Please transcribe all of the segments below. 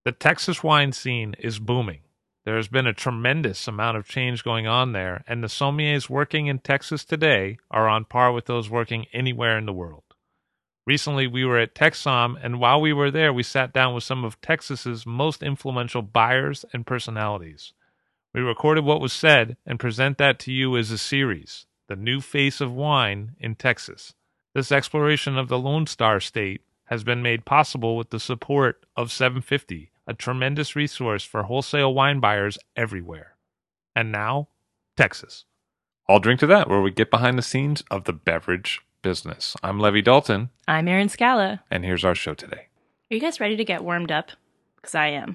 The Texas wine scene is booming. There has been a tremendous amount of change going on there, and the sommeliers working in Texas today are on par with those working anywhere in the world. Recently, we were at TexSomm, and while we were there, we sat down with some of Texas's most influential buyers and personalities. We recorded what was said and present that to you as a series, The New Face of Wine in Texas. This exploration of the Lone Star State has been made possible with the support of 750, a tremendous resource for wholesale wine buyers everywhere. And now, Texas. I'll drink to that, where we get behind the scenes of the beverage business. I'm Levi Dalton. I'm Erin Scala. And here's our show today. Are you guys ready to get warmed up? Because I am.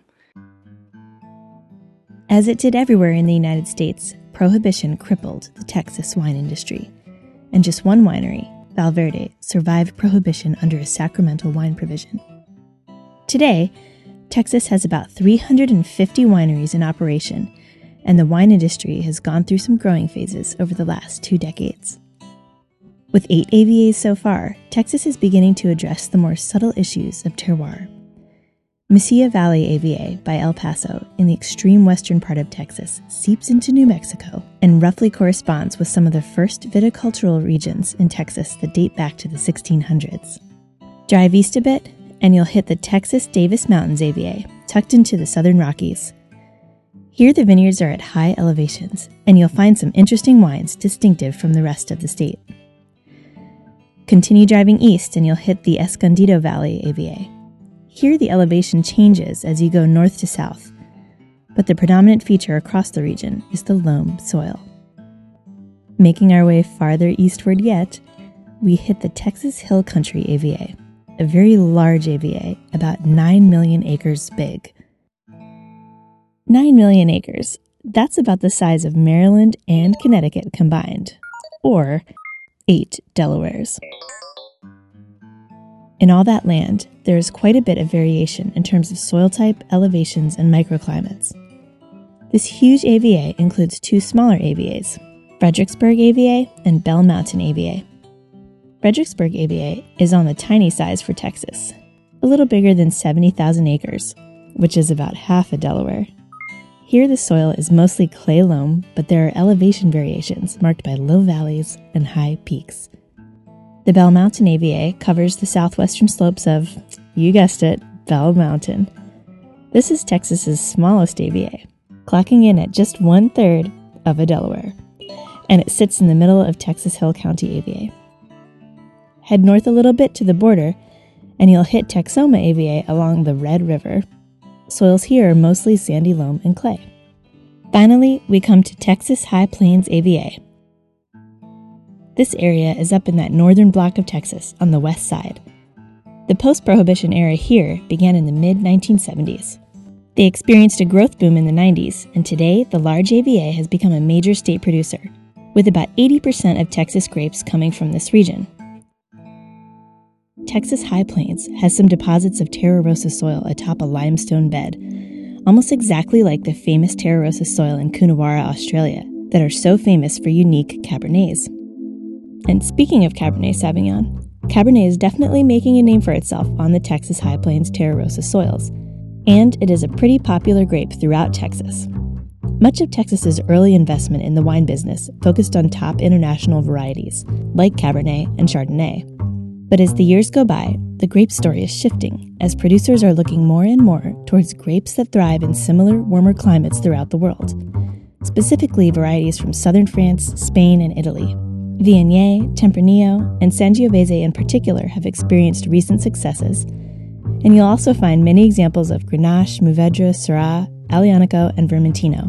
As it did everywhere in the United States, Prohibition crippled the Texas wine industry. And just one winery, Valverde, survived Prohibition under a sacramental wine provision. Today, Texas has about 350 wineries in operation, and the wine industry has gone through some growing phases over the last 2 decades. With 8 AVAs so far, Texas is beginning to address the more subtle issues of terroir. Mesilla Valley AVA by El Paso, in the extreme western part of Texas, seeps into New Mexico and roughly corresponds with some of the first viticultural regions in Texas that date back to the 1600s. Drive east a bit, and you'll hit the Texas Davis Mountains AVA, tucked into the Southern Rockies. Here the vineyards are at high elevations, and you'll find some interesting wines distinctive from the rest of the state. Continue driving east and you'll hit the Escondido Valley AVA. Here the elevation changes as you go north to south, but the predominant feature across the region is the loam soil. Making our way farther eastward yet, we hit the Texas Hill Country AVA, a very large AVA, about 9 million acres big. 9 million acres, that's about the size of Maryland and Connecticut combined, or 8 Delawares. In all that land, there is quite a bit of variation in terms of soil type, elevations, and microclimates. This huge AVA includes 2 smaller AVAs, Fredericksburg AVA and Bell Mountain AVA. Fredericksburg AVA is on the tiny size for Texas, a little bigger than 70,000 acres, which is about half a Delaware. Here the soil is mostly clay loam, but there are elevation variations marked by low valleys and high peaks. The Bell Mountain AVA covers the southwestern slopes of, you guessed it, Bell Mountain. This is Texas's smallest AVA, clocking in at just 1/3 of a Delaware, and it sits in the middle of Texas Hill County AVA. Head north a little bit to the border, and you'll hit Texoma AVA along the Red River. Soils here are mostly sandy loam and clay. Finally, we come to Texas High Plains AVA. This area is up in that northern block of Texas on the west side. The post-Prohibition era here began in the mid-1970s. They experienced a growth boom in the 90s, and today the large AVA has become a major state producer, with about 80% of Texas grapes coming from this region. Texas High Plains has some deposits of Terra Rosa soil atop a limestone bed, almost exactly like the famous Terra Rosa soil in Coonawarra, Australia, that are so famous for unique Cabernets. And speaking of Cabernet Sauvignon, Cabernet is definitely making a name for itself on the Texas High Plains Terra Rosa soils, and it is a pretty popular grape throughout Texas. Much of Texas's early investment in the wine business focused on top international varieties, like Cabernet and Chardonnay. But as the years go by, the grape story is shifting as producers are looking more and more towards grapes that thrive in similar, warmer climates throughout the world, specifically varieties from southern France, Spain, and Italy. Viognier, Tempranillo, and Sangiovese in particular have experienced recent successes, and you'll also find many examples of Grenache, Mourvedre, Syrah, Aglianico, and Vermentino.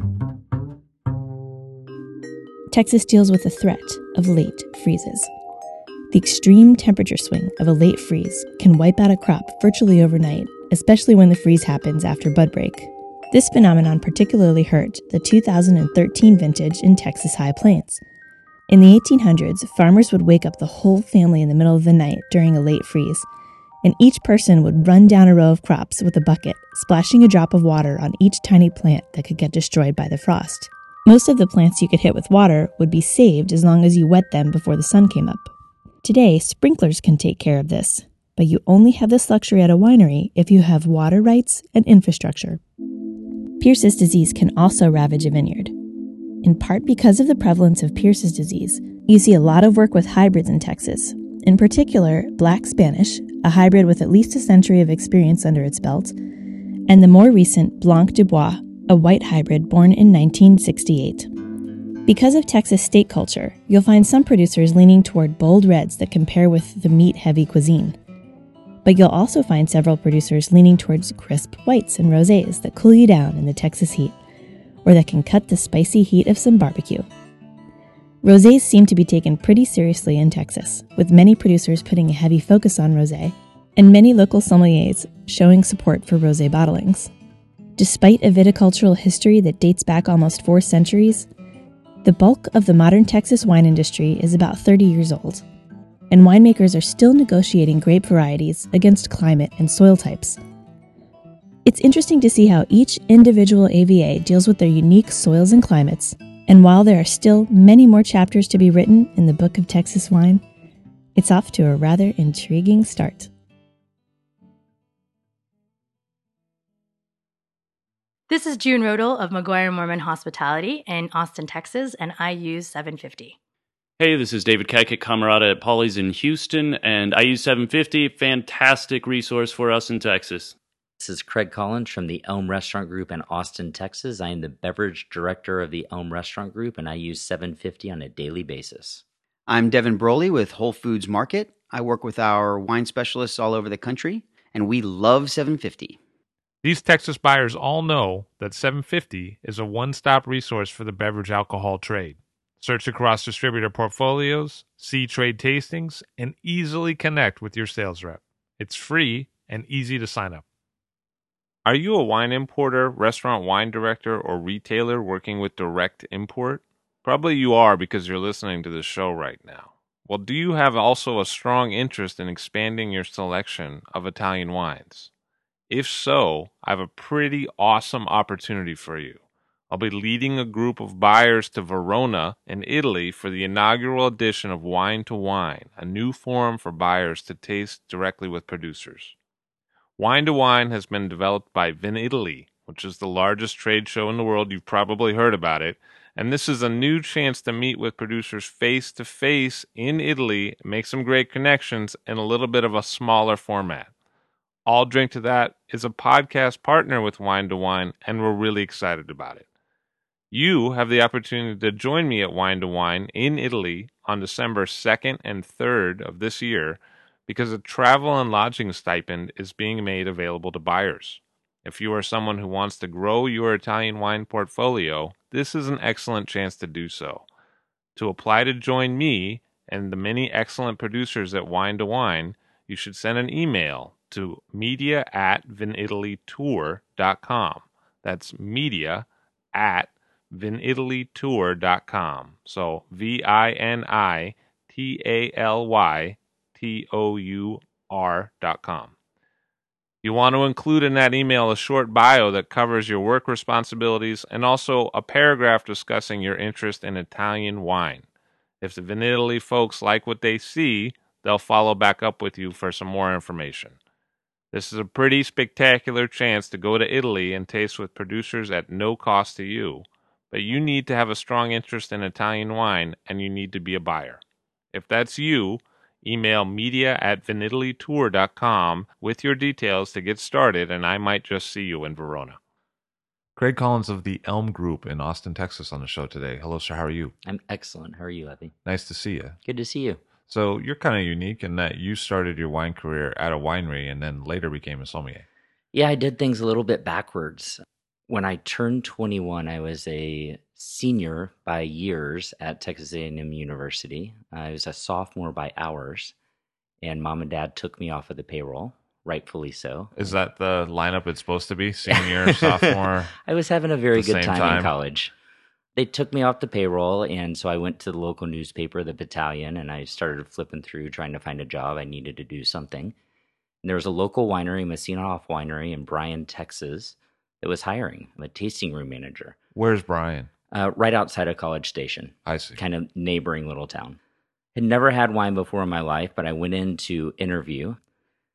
Texas deals with the threat of late freezes. The extreme temperature swing of a late freeze can wipe out a crop virtually overnight, especially when the freeze happens after bud break. This phenomenon particularly hurt the 2013 vintage in Texas High Plains. In the 1800s, farmers would wake up the whole family in the middle of the night during a late freeze, and each person would run down a row of crops with a bucket, splashing a drop of water on each tiny plant that could get destroyed by the frost. Most of the plants you could hit with water would be saved as long as you wet them before the sun came up. Today, sprinklers can take care of this, but you only have this luxury at a winery if you have water rights and infrastructure. Pierce's disease can also ravage a vineyard. In part because of the prevalence of Pierce's disease, you see a lot of work with hybrids in Texas, in particular Black Spanish, a hybrid with at least a century of experience under its belt, and the more recent Blanc du Bois, a white hybrid born in 1968. Because of Texas state culture, you'll find some producers leaning toward bold reds that compare with the meat-heavy cuisine. But you'll also find several producers leaning towards crisp whites and rosés that cool you down in the Texas heat, or that can cut the spicy heat of some barbecue. Rosés seem to be taken pretty seriously in Texas, with many producers putting a heavy focus on rosé, and many local sommeliers showing support for rosé bottlings. Despite a viticultural history that dates back almost 4 centuries, the bulk of the modern Texas wine industry is about 30 years old, and winemakers are still negotiating grape varieties against climate and soil types. It's interesting to see how each individual AVA deals with their unique soils and climates, and while there are still many more chapters to be written in the Book of Texas Wine, it's off to a rather intriguing start. This is June Rodel of McGuire Mormon Hospitality in Austin, Texas, and I use 750. Hey, this is David Keck at Camarada at Polly's in Houston, and I use 750. Fantastic resource for us in Texas. This is Craig Collins from the Elm Restaurant Group in Austin, Texas. I am the beverage director of the Elm Restaurant Group, and I use 750 on a daily basis. I'm Devin Broley with Whole Foods Market. I work with our wine specialists all over the country, and we love 750. These Texas buyers all know that 750 is a one-stop resource for the beverage alcohol trade. Search across distributor portfolios, see trade tastings, and easily connect with your sales rep. It's free and easy to sign up. Are you a wine importer, restaurant wine director, or retailer working with direct import? Probably you are because you're listening to this show right now. Well, do you have also a strong interest in expanding your selection of Italian wines? If so, I have a pretty awesome opportunity for you. I'll be leading a group of buyers to Verona in Italy for the inaugural edition of Wine to Wine, a new forum for buyers to taste directly with producers. Wine to Wine has been developed by VinItaly, which is the largest trade show in the world. You've probably heard about it. And this is a new chance to meet with producers face-to-face in Italy, make some great connections in a little bit of a smaller format. All Drink to That is a podcast partner with Wine to Wine, and we're really excited about it. You have the opportunity to join me at Wine to Wine in Italy on December 2nd and 3rd of this year because a travel and lodging stipend is being made available to buyers. If you are someone who wants to grow your Italian wine portfolio, this is an excellent chance to do so. To apply to join me and the many excellent producers at Wine to Wine, you should send an email to media@vinitalytour.com. That's media@vinitalytour.com. So VINITALYTOUR.com. You want to include in that email a short bio that covers your work responsibilities and also a paragraph discussing your interest in Italian wine. If the VinItaly folks like what they see, they'll follow back up with you for some more information. This is a pretty spectacular chance to go to Italy and taste with producers at no cost to you, but you need to have a strong interest in Italian wine and you need to be a buyer. If that's you, email media@vinitalytour.com with your details to get started, and I might just see you in Verona. Craig Collins of the Elm Group in Austin, Texas on the show today. Hello, sir. How are you? I'm excellent. How are you, Evie? Nice to see you. Good to see you. So you're kind of unique in that you started your wine career at a winery and then later became a sommelier. Yeah, I did things a little bit backwards. When I turned 21, I was a senior by years at Texas A&M University. I was a sophomore by hours, and Mom and Dad took me off of the payroll, rightfully so. Is that the lineup it's supposed to be? Senior, sophomore? I was having a very the good same time in college. They took me off the payroll, and so I went to the local newspaper, The Battalion, and I started flipping through trying to find a job. I needed to do something. And there was a local winery, Messina Hoff Winery in Bryan, Texas, that was hiring. I'm a tasting room manager. Where's Bryan? Right outside of College Station. I see. Kind of neighboring little town. Had never had wine before in my life, but I went in to interview.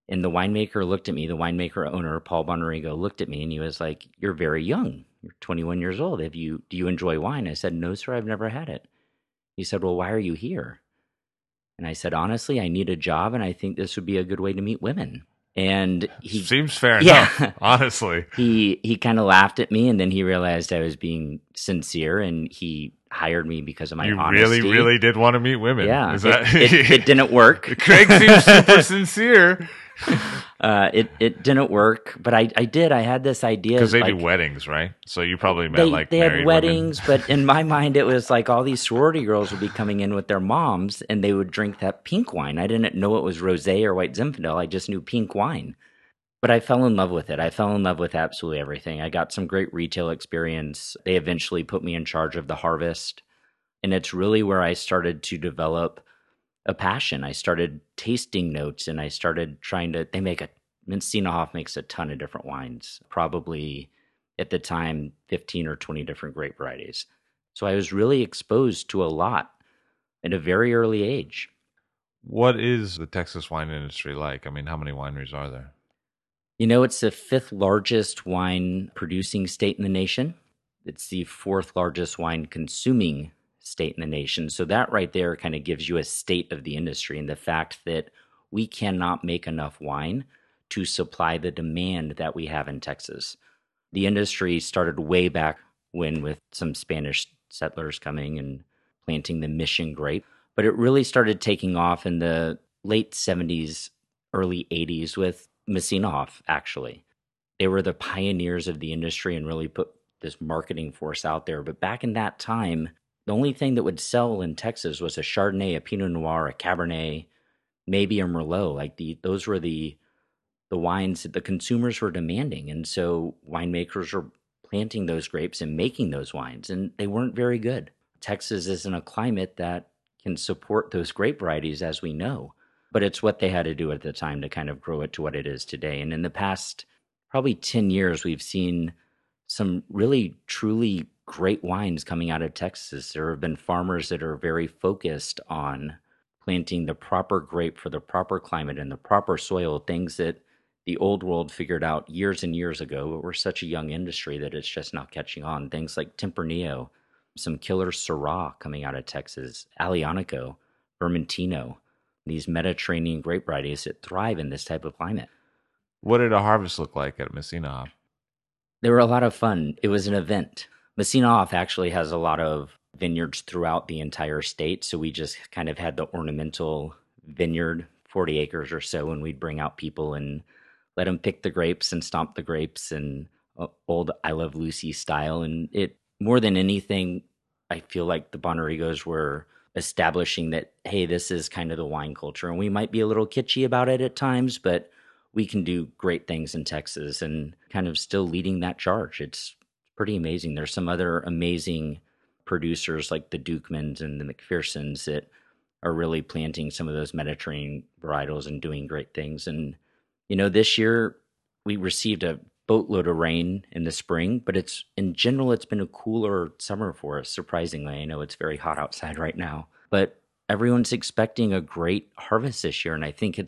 And the winemaker looked at me, the winemaker owner, Paul Bonarigo, looked at me and he was like, "You're very young. You're 21 years old. Do you enjoy wine?" I said, "No, sir, I've never had it." He said, "Well, why are you here?" And I said, "Honestly, I need a job and I think this would be a good way to meet women." And he seems fair Yeah. enough, honestly. he kind of laughed at me, and then he realized I was being sincere, and he hired me because of my You honesty. really, really did want to meet women. Yeah, Is that... it didn't work. Craig seems super sincere. It didn't work, but I did. I had this idea Because they like, do weddings, right? So you probably met they married had weddings, women. but in my mind, it was like all these sorority girls would be coming in with their moms, and they would drink that pink wine. I didn't know it was rosé or white Zinfandel. I just knew pink wine. But I fell in love with it. I fell in love with absolutely everything. I got some great retail experience. They eventually put me in charge of the harvest. And it's really where I started to develop a passion. I started tasting notes and I started Messina Hof makes a ton of different wines, probably at the time 15 or 20 different grape varieties. So I was really exposed to a lot at a very early age. What is the Texas wine industry like? I mean, how many wineries are there? You know, it's the 5th largest wine producing state in the nation. It's the 4th largest wine consuming state in the nation. So that right there kind of gives you a state of the industry and the fact that we cannot make enough wine to supply the demand that we have in Texas. The industry started way back when with some Spanish settlers coming and planting the Mission grape, but it really started taking off in the late 70s, early 80s with Messina Hof, actually. They were the pioneers of the industry and really put this marketing force out there. But back in that time, the only thing that would sell in Texas was a Chardonnay, a Pinot Noir, a Cabernet, maybe a Merlot. Those were the wines that the consumers were demanding. And so winemakers were planting those grapes and making those wines, and they weren't very good. Texas isn't a climate that can support those grape varieties, as we know. But it's what they had to do at the time to kind of grow it to what it is today. And in the past probably 10 years, we've seen some really, truly great wines coming out of Texas. There have been farmers that are very focused on planting the proper grape for the proper climate and the proper soil, things that the old world figured out years and years ago, but we're such a young industry that it's just not catching on. Things like Tempranillo, some killer Syrah coming out of Texas, Aglianico, Vermentino, these Mediterranean grape varieties that thrive in this type of climate. What did a harvest look like at Messina Hof? They were a lot of fun. It was an event. Messina Hof actually has a lot of vineyards throughout the entire state, so we just kind of had the ornamental vineyard, 40 acres or so, and we'd bring out people and let them pick the grapes and stomp the grapes and old I Love Lucy style. And it, more than anything, I feel like the Bonarigos were establishing that, hey, this is kind of the wine culture. And we might be a little kitschy about it at times, but we can do great things in Texas and kind of still leading that charge. It's pretty amazing. There's some other amazing producers like the Dukemans and the McPhersons that are really planting some of those Mediterranean varietals and doing great things. And, you know, this year we received a boatload of rain in the spring, but in general, it's been a cooler summer for us, surprisingly. I know it's very hot outside right now, but everyone's expecting a great harvest this year. And I think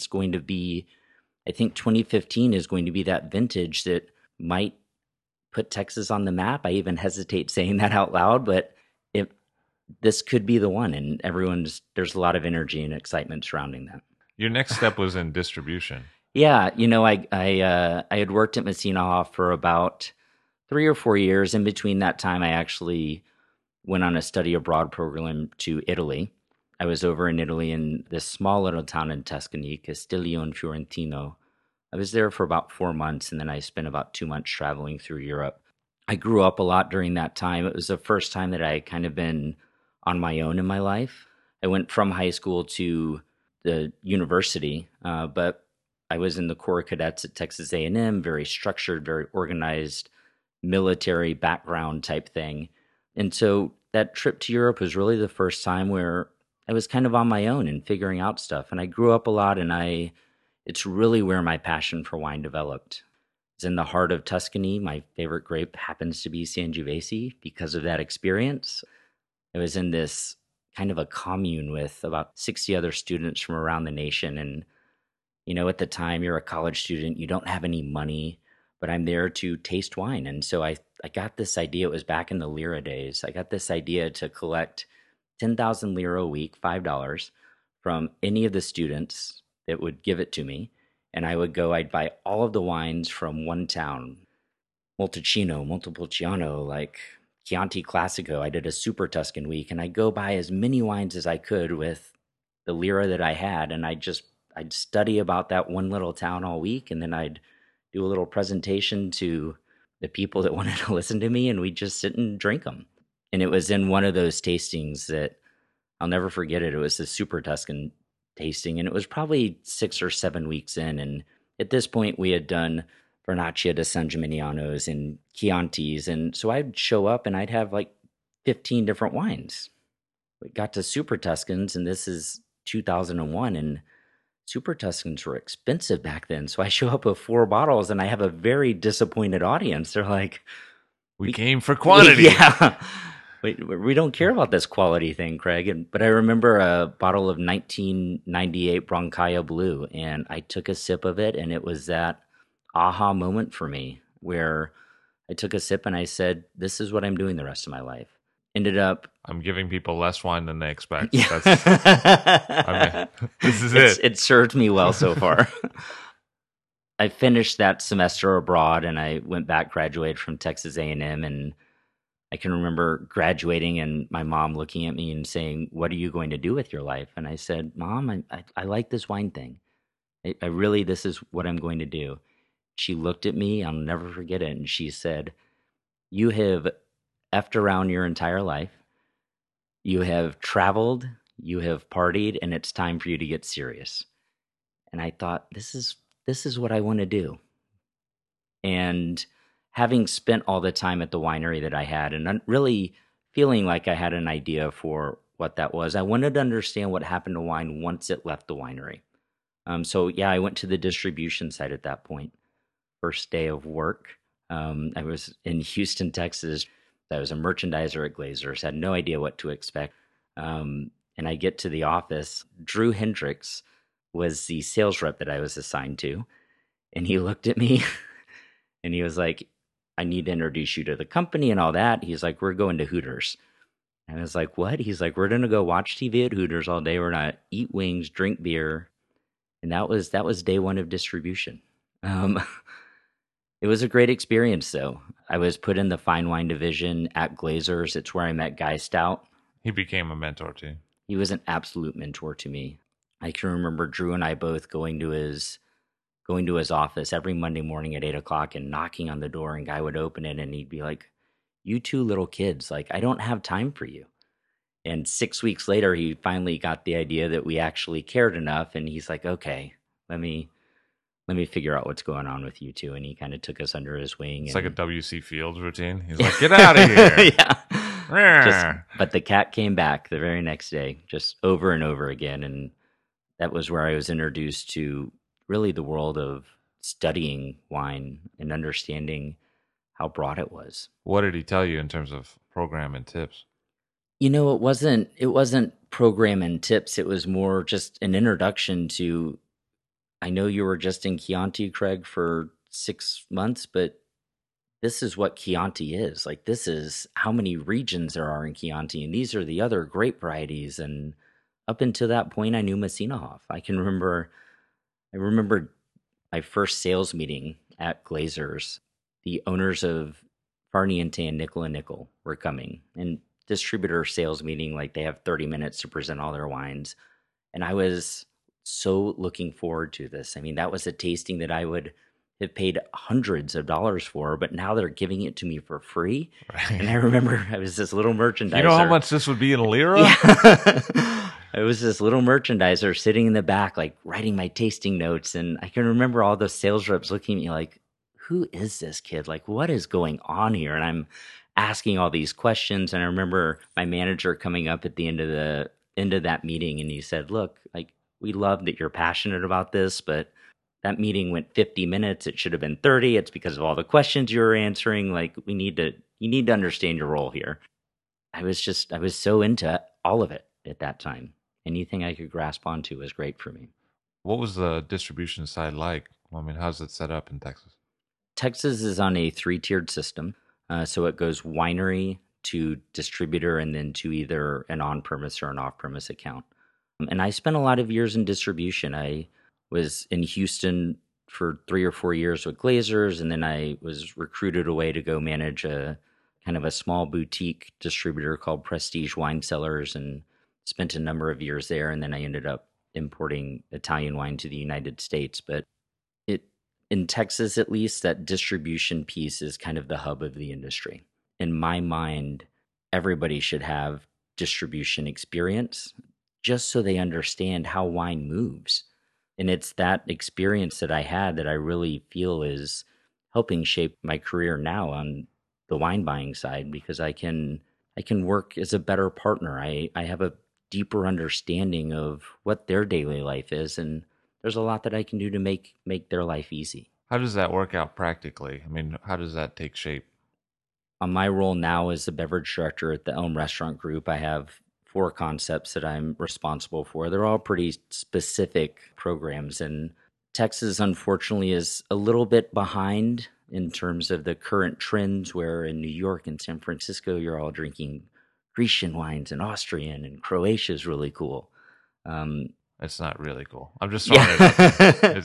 2015 is going to be that vintage that might put Texas on the map. I even hesitate saying that out loud, but this could be the one. And there's a lot of energy and excitement surrounding that. Your next step was in distribution. Yeah, you know, I had worked at Messina Hof for about 3 or 4 years. In between that time, I actually went on a study abroad program to Italy. I was over in Italy in this small little town in Tuscany, Castiglione Fiorentino. I was there for about 4 months, and then I spent about 2 months traveling through Europe. I grew up a lot during that time. It was the first time that I had kind of been on my own in my life. I went from high school to the university, but I was in the Corps of Cadets at Texas A&M, very structured, very organized, military background type thing. And so that trip to Europe was really the first time where I was kind of on my own and figuring out stuff. And I grew up a lot, and it's really where my passion for wine developed. It's in the heart of Tuscany. My favorite grape happens to be Sangiovese because of that experience. I was in this kind of a commune with about 60 other students from around the nation, and At the time, you're a college student, you don't have any money, but I'm there to taste wine. And so I got this idea. It was back in the lira days. I got this idea to collect 10,000 lira a week, $5, from any of the students that would give it to me. And I'd buy all of the wines from one town, Montalcino, Montepulciano, like Chianti Classico. I did a Super Tuscan week, and I'd go buy as many wines as I could with the lira that I had. And I'd study about that one little town all week, and then I'd do a little presentation to the people that wanted to listen to me, and we'd just sit and drink them. And it was in one of those tastings that I'll never forget it. It was the Super Tuscan tasting, and it was probably 6 or 7 weeks in. And at this point, we had done Vernaccia di San Gimignano's and Chiantis. And so I'd show up and I'd have like 15 different wines. We got to Super Tuscans, and this is 2001, and Super Tuscans were expensive back then. So I show up with 4 bottles, and I have a very disappointed audience. They're like, we came for quantity. Yeah. We don't care about this quality thing, Craig. But I remember a bottle of 1998 Brancaia Blue, and I took a sip of it, and it was that aha moment for me where I took a sip and I said, this is what I'm doing the rest of my life. Ended up... I'm giving people less wine than they expect. Yeah. This is it. It served me well so far. I finished that semester abroad, and I went back, graduated from Texas A&M, and I can remember graduating and my mom looking at me and saying, what are you going to do with your life? And I said, Mom, I like this wine thing. I really, this is what I'm going to do. She looked at me, I'll never forget it, and she said, you have effed around your entire life. You have traveled, you have partied, and it's time for you to get serious. And I thought, this is what I want to do. And having spent all the time at the winery that I had, and really feeling like I had an idea for what that was, I wanted to understand what happened to wine once it left the winery. I went to the distribution site at that point. First day of work, I was in Houston, Texas. I was a merchandiser at Glazers, had no idea what to expect. And I get to the office. Drew Hendricks was the sales rep that I was assigned to. And he looked at me and he was like, I need to introduce you to the company and all that. He's like, we're going to Hooters. And I was like, what? He's like, we're going to go watch TV at Hooters all day. We're going to eat wings, drink beer. And that was day one of distribution. It was a great experience, though. I was put in the fine wine division at Glazers. It's where I met Guy Stout. He became a mentor to you. He was an absolute mentor to me. I can remember Drew and I both going to his office every Monday morning at 8 o'clock and knocking on the door, and Guy would open it and he'd be like, you two little kids, like, I don't have time for you. And 6 weeks later, he finally got the idea that we actually cared enough, and he's like, okay, let me figure out what's going on with you two. And he kind of took us under his wing. It's like a W.C. Fields routine. He's like, get out of here. Yeah. But the cat came back the very next day, just over and over again. And that was where I was introduced to really the world of studying wine and understanding how broad it was. What did he tell you in terms of program and tips? It wasn't program and tips. It was more just an introduction to, I know you were just in Chianti, Craig, for 6 months, but this is what Chianti is. Like, this is how many regions there are in Chianti, and these are the other grape varieties. And up until that point, I knew Messina Hof. I remember my first sales meeting at Glazers. The owners of Farniente and Nickel & Nickel were coming, and distributor sales meeting, like, they have 30 minutes to present all their wines. And I was so looking forward to this. I mean, that was a tasting that I would have paid hundreds of dollars for, but now they're giving it to me for free. Right. And I remember I was this little merchandiser. You know how much this would be in lira? Yeah. I was this little merchandiser sitting in the back, like, writing my tasting notes. And I can remember all those sales reps looking at me like, who is this kid? Like, what is going on here? And I'm asking all these questions. And I remember my manager coming up at the end of that meeting, and he said, look, like, we love that you're passionate about this, but that meeting went 50 minutes. It should have been 30. It's because of all the questions you were answering. Like, you need to understand your role here. I was so into all of it at that time. Anything I could grasp onto was great for me. What was the distribution side like? I mean, how's it set up in Texas? Texas is on a 3-tiered system. So it goes winery to distributor and then to either an on-premise or an off-premise account. And I spent a lot of years in distribution. I was in Houston for 3 or 4 years with Glazers, and then I was recruited away to go manage a kind of a small boutique distributor called Prestige Wine Cellars, and spent a number of years there. And then I ended up importing Italian wine to the United States. But in Texas, at least, that distribution piece is kind of the hub of the industry. In my mind, everybody should have distribution experience just so they understand how wine moves. And it's that experience that I had that I really feel is helping shape my career now on the wine buying side, because I can work as a better partner. I have a deeper understanding of what their daily life is, and there's a lot that I can do to make their life easy. How does that work out practically? I mean, how does that take shape? On my role now as the beverage director at the Elm Restaurant Group, I have 4 concepts that I'm responsible for. They're all pretty specific programs, and Texas, unfortunately, is a little bit behind in terms of the current trends, where in New York and San Francisco, you're all drinking Grecian wines and Austrian, and Croatia is really cool. It's not really cool. I'm just throwing it out there.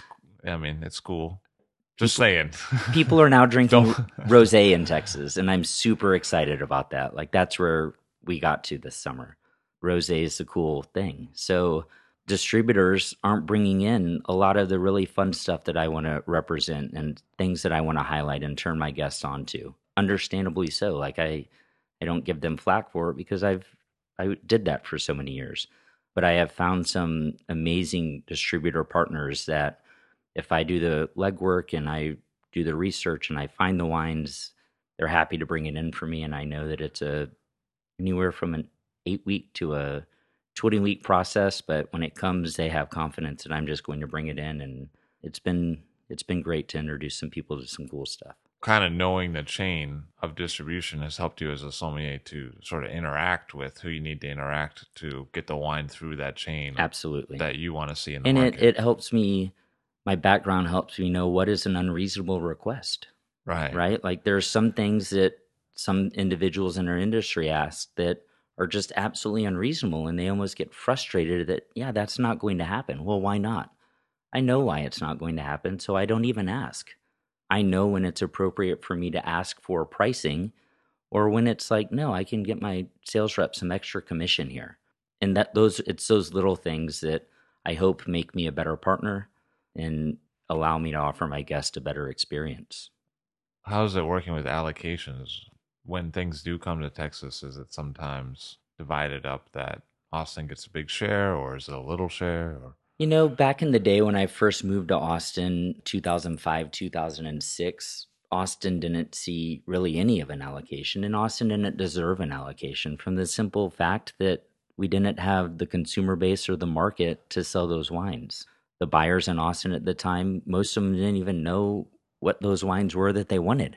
It's cool. Just saying. People are now drinking rosé in Texas, and I'm super excited about that. Like, that's where we got to this summer. Rosé is the cool thing. So distributors aren't bringing in a lot of the really fun stuff that I want to represent and things that I want to highlight and turn my guests onto. Understandably so. Like, I don't give them flack for it, because I did that for so many years. But I have found some amazing distributor partners that if I do the legwork and I do the research and I find the wines, they're happy to bring it in for me. And I know that it's anywhere from an 8-week to a 20-week process. But when it comes, they have confidence that I'm just going to bring it in. And it's been great to introduce some people to some cool stuff. Kind of knowing the chain of distribution has helped you as a sommelier to sort of interact with who you need to interact to get the wine through that chain. Absolutely. That you want to see in the and market. it helps me. My background helps me know what is an unreasonable request. Right? Like, there's some things that some individuals in our industry ask that are just absolutely unreasonable, and they almost get frustrated that, yeah, that's not going to happen. Well, why not? I know why it's not going to happen, so I don't even ask. I know when it's appropriate for me to ask for pricing, or when it's like, no, I can get my sales rep some extra commission here. And it's those little things that I hope make me a better partner and allow me to offer my guests a better experience. How's it working with allocations? When things do come to Texas, is it sometimes divided up that Austin gets a big share, or is it a little share? Or? Back in the day when I first moved to Austin, 2005, 2006, Austin didn't see really any of an allocation, and Austin didn't deserve an allocation, from the simple fact that we didn't have the consumer base or the market to sell those wines. The buyers in Austin at the time, most of them didn't even know what those wines were that they wanted.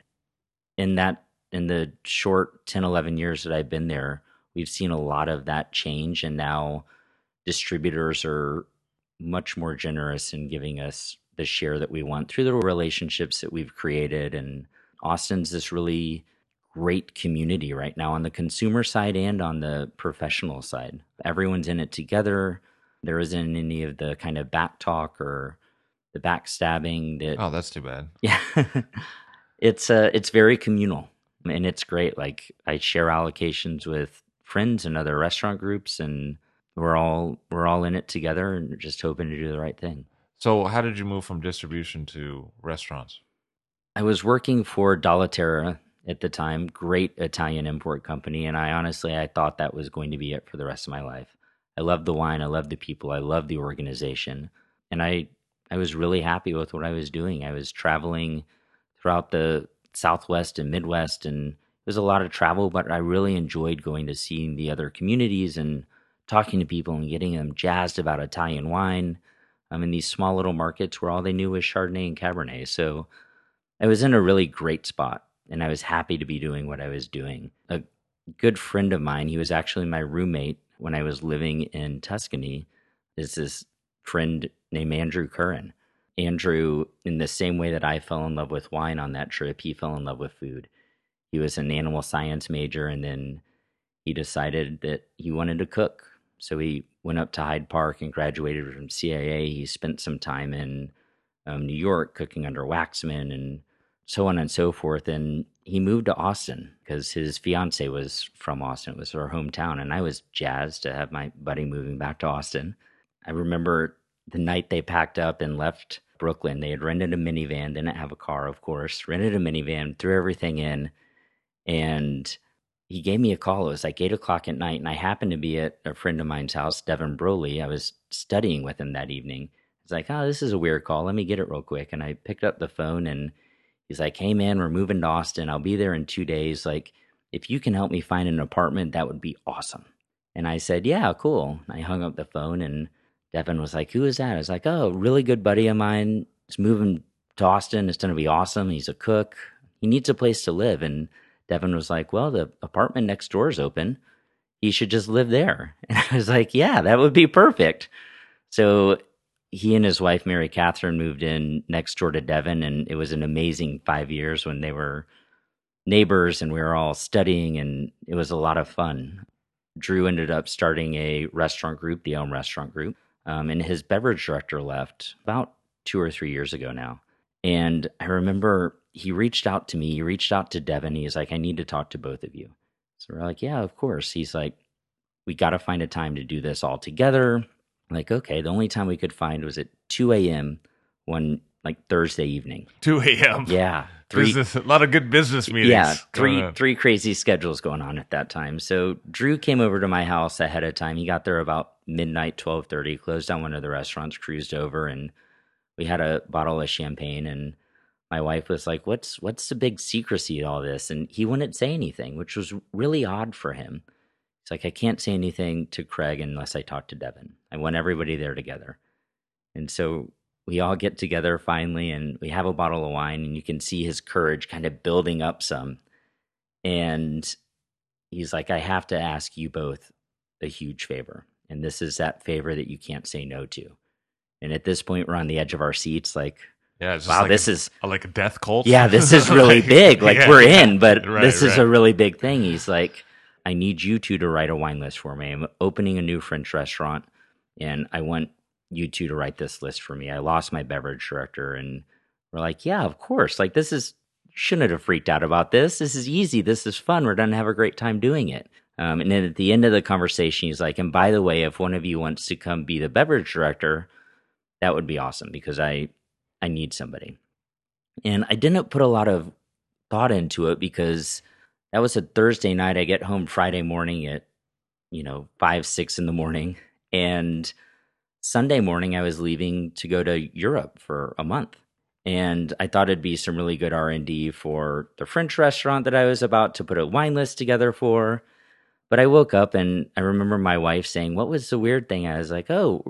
In the short 10, 11 years that I've been there, we've seen a lot of that change, and now distributors are much more generous in giving us the share that we want through the relationships that we've created. And Austin's this really great community right now on the consumer side and on the professional side. Everyone's in it together. There isn't any of the kind of back talk or the backstabbing that. Oh, that's too bad. Yeah. It's very communal, and it's great. Like, I share allocations with friends and other restaurant groups, and we're all in it together and just hoping to do the right thing. So how did you move from distribution to restaurants? I was working for Dalla Terra at the time, great Italian import company, and I thought that was going to be it for the rest of my life. I loved the wine, I loved the people, I loved the organization, and I was really happy with what I was doing. I was traveling throughout the Southwest and Midwest, and it was a lot of travel, but I really enjoyed going to see the other communities and talking to people and getting them jazzed about Italian wine. I'm in these small little markets where all they knew was Chardonnay and Cabernet. So I was in a really great spot, and I was happy to be doing what I was doing. A good friend of mine, he was actually my roommate when I was living in Tuscany, is this friend named Andrew Curran. Andrew, in the same way that I fell in love with wine on that trip, he fell in love with food. He was an animal science major, and then he decided that he wanted to cook. So he went up to Hyde Park and graduated from CIA. He spent some time in New York cooking under Waxman and so on and so forth. And he moved to Austin because his fiance was from Austin. It was her hometown. And I was jazzed to have my buddy moving back to Austin. I remember the night they packed up and left Brooklyn. They had rented a minivan, didn't have a car, of course, rented a minivan, threw everything in, and he gave me a call. It was like 8 o'clock at night, and I happened to be at a friend of mine's house, Devin Broley. I was studying with him that evening. He's like, oh, this is a weird call. Let me get it real quick. And I picked up the phone, and he's like, hey, man, we're moving to Austin. I'll be there in 2 days. Like, if you can help me find an apartment, that would be awesome. And I said, yeah, cool. I hung up the phone, and Devin was like, who is that? I was like, oh, really good buddy of mine. He's moving to Austin. It's going to be awesome. He's a cook. He needs a place to live. And Devin was like, well, the apartment next door is open. He should just live there. And I was like, yeah, that would be perfect. So he and his wife, Mary Catherine, moved in next door to Devin. And it was an amazing 5 years when they were neighbors and we were all studying. And it was a lot of fun. Drew ended up starting a restaurant group, the Elm Restaurant Group. And his beverage director left about 2 or 3 years ago now. And I remember he reached out to me. He reached out to Devin. He's like, I need to talk to both of you. So we're like, yeah, of course. He's like, we got to find a time to do this all together. I'm like, okay. The only time we could find was at 2 a.m. one like Thursday evening. 2 a.m. Yeah. A lot of good business meetings. Yeah, three crazy schedules going on at that time. So Drew came over to my house ahead of time. He got there about midnight, 12:30, closed down one of the restaurants, cruised over, and we had a bottle of champagne. And my wife was like, what's the big secrecy to all this? And he wouldn't say anything, which was really odd for him. It's like, I can't say anything to Craig unless I talk to Devin. I want everybody there together. And so we all get together finally, and we have a bottle of wine, and you can see his courage kind of building up some. And he's like, I have to ask you both a huge favor. And this is that favor that you can't say no to. And at this point, we're on the edge of our seats, like, yeah, it's just wow, like this is like a death cult. Yeah, this is really big. Like, yeah, we're in, but right, this is right. a really big thing. He's like, I need you two to write a wine list for me. I'm opening a new French restaurant, and I want you two to write this list for me. I lost my beverage director, and we're like, yeah, of course. Like, shouldn't have freaked out about this. This is easy. This is fun. We're going to have a great time doing it. And then at the end of the conversation, he's like, and by the way, if one of you wants to come be the beverage director, that would be awesome because I need somebody. And I didn't put a lot of thought into it because that was a Thursday night. I get home Friday morning at, 5, 6 in the morning. And Sunday morning, I was leaving to go to Europe for a month. And I thought it'd be some really good R&D for the French restaurant that I was about to put a wine list together for. But I woke up and I remember my wife saying, what was the weird thing? I was like,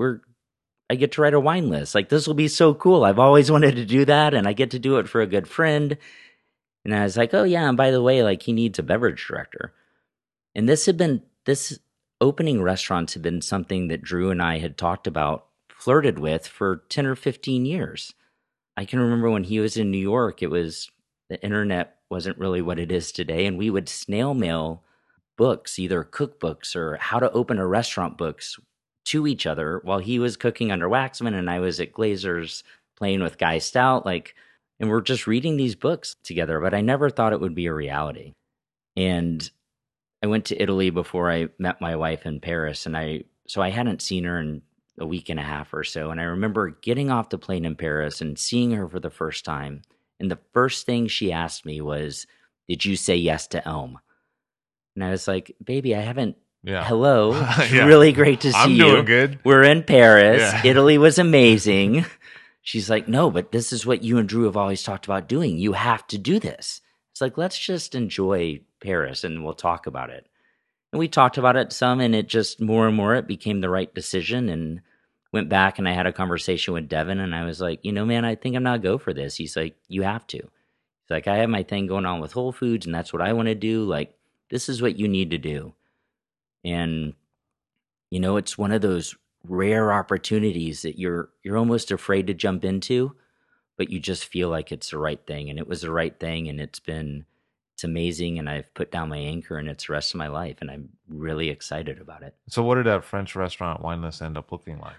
I get to write a wine list. Like, this will be so cool. I've always wanted to do that, and I get to do it for a good friend. And I was like, oh, yeah, and by the way, like, he needs a beverage director. And this opening restaurants had been something that Drew and I had talked about, flirted with for 10 or 15 years. I can remember when he was in New York, the internet wasn't really what it is today, and we would snail mail books, either cookbooks or how to open a restaurant books, to each other while he was cooking under Waxman and I was at Glazer's playing with Guy Stout, and we're just reading these books together, but I never thought it would be a reality. And I went to Italy before I met my wife in Paris, and so I hadn't seen her in a week and a half or so. And I remember getting off the plane in Paris and seeing her for the first time. And the first thing she asked me was, did you say yes to Elm? And I was like, baby, I haven't. Yeah. Hello. Yeah. Really great to see you. I'm doing good. We're in Paris. Yeah. Italy was amazing. She's like, no, but this is what you and Drew have always talked about doing. You have to do this. It's like, let's just enjoy Paris and we'll talk about it. And we talked about it some, and it just more and more, it became the right decision, and went back and I had a conversation with Devin, and I was like, man, I think I'm not go for this. He's like, you have to. He's like, I have my thing going on with Whole Foods, and that's what I want to do. Like, this is what you need to do. And, it's one of those rare opportunities that you're almost afraid to jump into, but you just feel like it's the right thing. And it was the right thing, and it's amazing, and I've put down my anchor, and it's the rest of my life, and I'm really excited about it. So what did that French restaurant wine list end up looking like?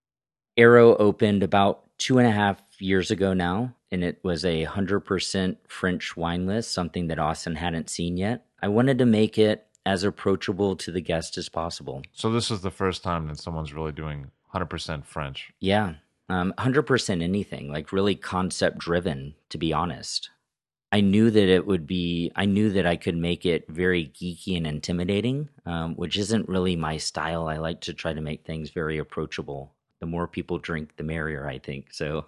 Arrow opened about 2.5 years ago now, and it was 100% French wine list, something that Austin hadn't seen yet. I wanted to make it as approachable to the guest as possible. So this is the first time that someone's really doing 100% French. Yeah, 100% anything, like really concept driven, to be honest. I knew that I could make it very geeky and intimidating, which isn't really my style. I like to try to make things very approachable. The more people drink, the merrier, I think. So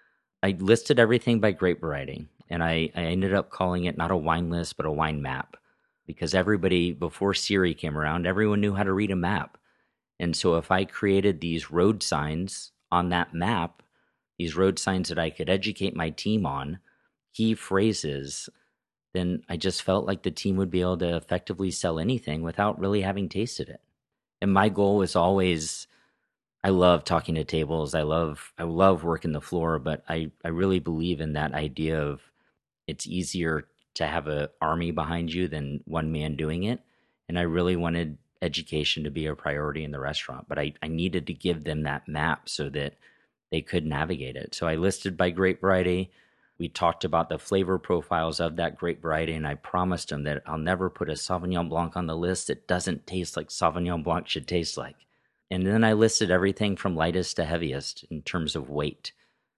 I listed everything by grape variety, and I ended up calling it not a wine list, but a wine map, because everybody, before Siri came around, everyone knew how to read a map. And so if I created these road signs on that map, these road signs that I could educate my team on, key phrases, then I just felt like the team would be able to effectively sell anything without really having tasted it. And my goal was always, I love talking to tables. I love working the floor, but I really believe in that idea of it's easier to have an army behind you than one man doing it. And I really wanted education to be a priority in the restaurant, but I needed to give them that map so that they could navigate it. So I listed by grape variety. We talked about the flavor profiles of that grape variety, and I promised them that I'll never put a Sauvignon Blanc on the list that doesn't taste like Sauvignon Blanc should taste like. And then I listed everything from lightest to heaviest in terms of weight,